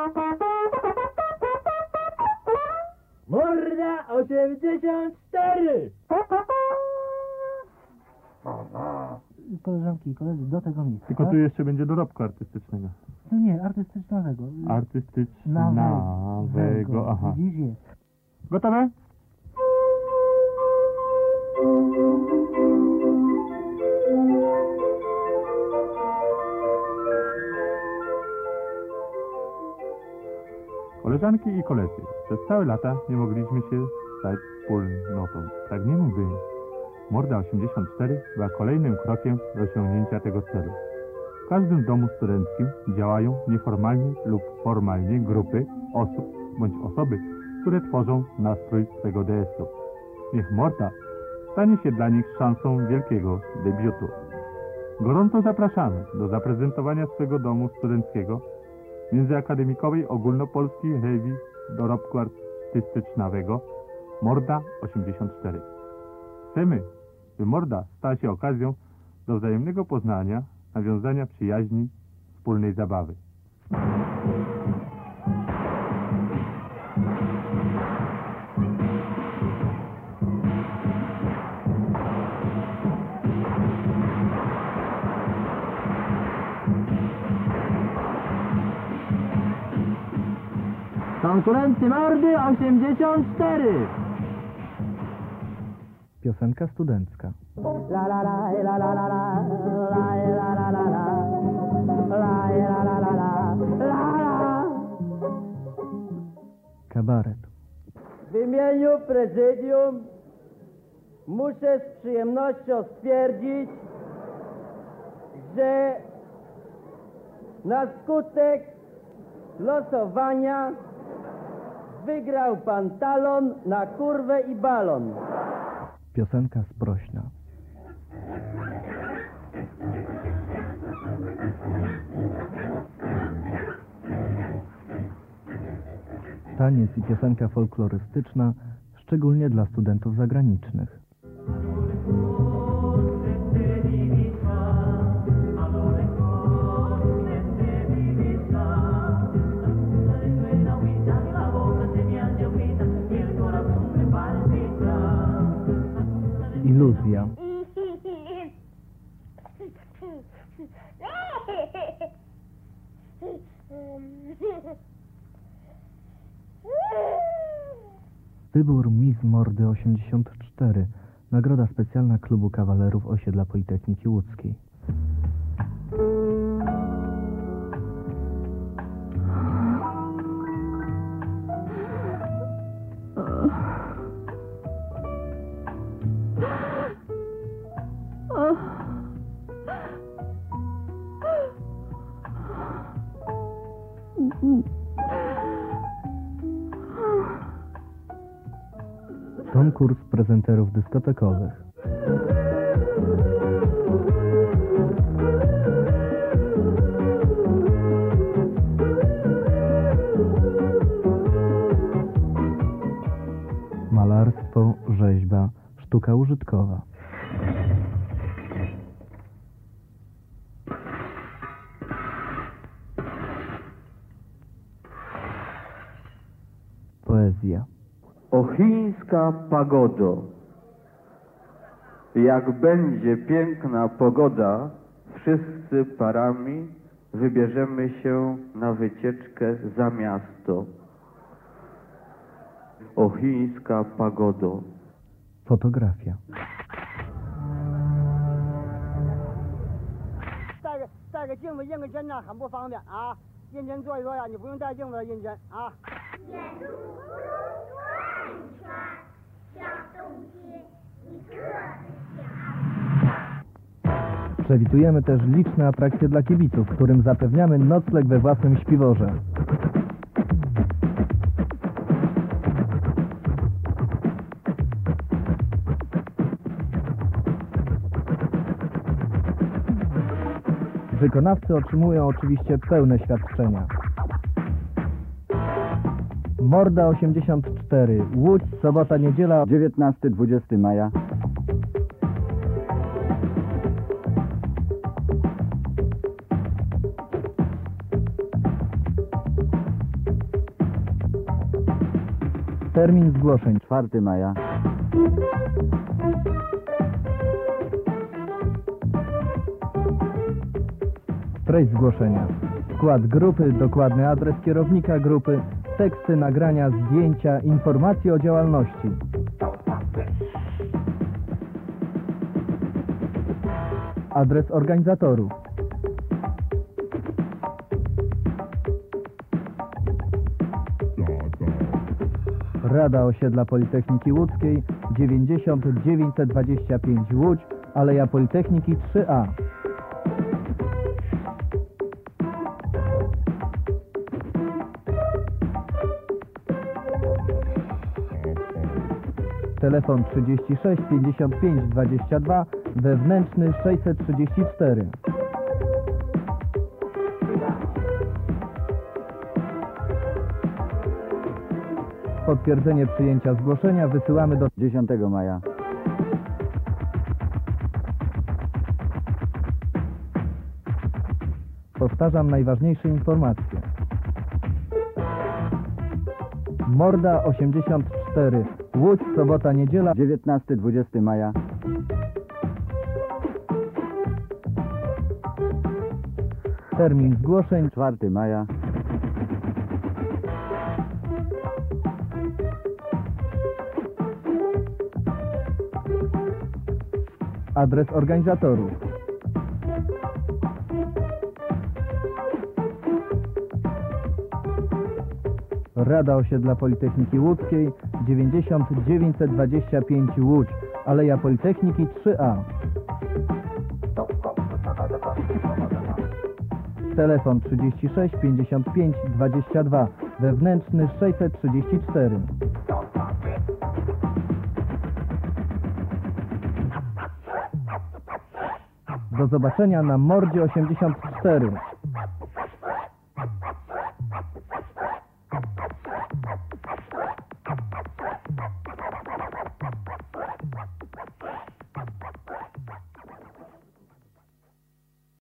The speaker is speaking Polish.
Morda 84! Koleżanki i koledzy, do tego miejsca. Tylko tu jeszcze będzie dorobku artystycznego. No nie, artystycznego. Artystycznego, aha. Widzisz, jest. Gotowe? Koleżanki i koledzy, przez całe lata nie mogliśmy się stać wspólnotą. Pragniemy, by Morda 84 była kolejnym krokiem do osiągnięcia tego celu. W każdym domu studenckim działają nieformalnie lub formalnie grupy osób bądź osoby, które tworzą nastrój swego DS-u. Niech Morda stanie się dla nich szansą wielkiego debiutu. Gorąco zapraszamy do zaprezentowania swego domu studenckiego międzyakademikowej ogólnopolskiej rewii dorobku artystycznego Morda 84. Chcemy, by Morda stała się okazją do wzajemnego poznania, nawiązania przyjaźni, wspólnej zabawy. Konkurencji Mordy 84! Piosenka studencka. La la la la la la la la la la la la la la la la. Kabaret. W imieniu prezydium muszę z przyjemnością stwierdzić, że na skutek losowania wygrał pan talon na kurwę i balon. Piosenka sprośna. Taniec i piosenka folklorystyczna, szczególnie dla studentów zagranicznych. Iluzja. Wybór Miss Mordy 84. Nagroda specjalna Klubu Kawalerów Osiedla Politechniki Łódzkiej. Konkurs prezenterów dyskotekowych. Malarstwo, rzeźba, sztuka użytkowa. Poezja. O chińska pagodo, jak będzie piękna pogoda, wszyscy parami wybierzemy się na wycieczkę za miasto. O chińska pagodo. Fotografia. 带个镜子印个针呢，很不方便啊。印针做一做呀，你不用带镜子印针啊。 Przewidujemy też liczne atrakcje dla kibiców, którym zapewniamy nocleg we własnym śpiworze. Wykonawcy otrzymują oczywiście pełne świadczenia. Morda 84, Łódź, sobota, niedziela, 19-20 maja. Termin zgłoszeń 4 maja. Treść zgłoszenia. Skład grupy, dokładny adres kierownika grupy, teksty, nagrania, zdjęcia, informacje o działalności. Adres organizatorów. Rada Osiedla Politechniki Łódzkiej 90925 Łódź, Aleja Politechniki 3A. Telefon 36 55 22, wewnętrzny 634. Potwierdzenie przyjęcia zgłoszenia wysyłamy do 10 maja. Powtarzam najważniejsze informacje. Morda 84, Łódź, sobota, niedziela, 19-20 maja. termin zgłoszeń 4 maja. adres organizatorów. Rada Osiedla Politechniki Łódzkiej 90925 Łódź, Aleja Politechniki 3A. Telefon 36 55 22, wewnętrzny 634. Do zobaczenia na Mordzie 84.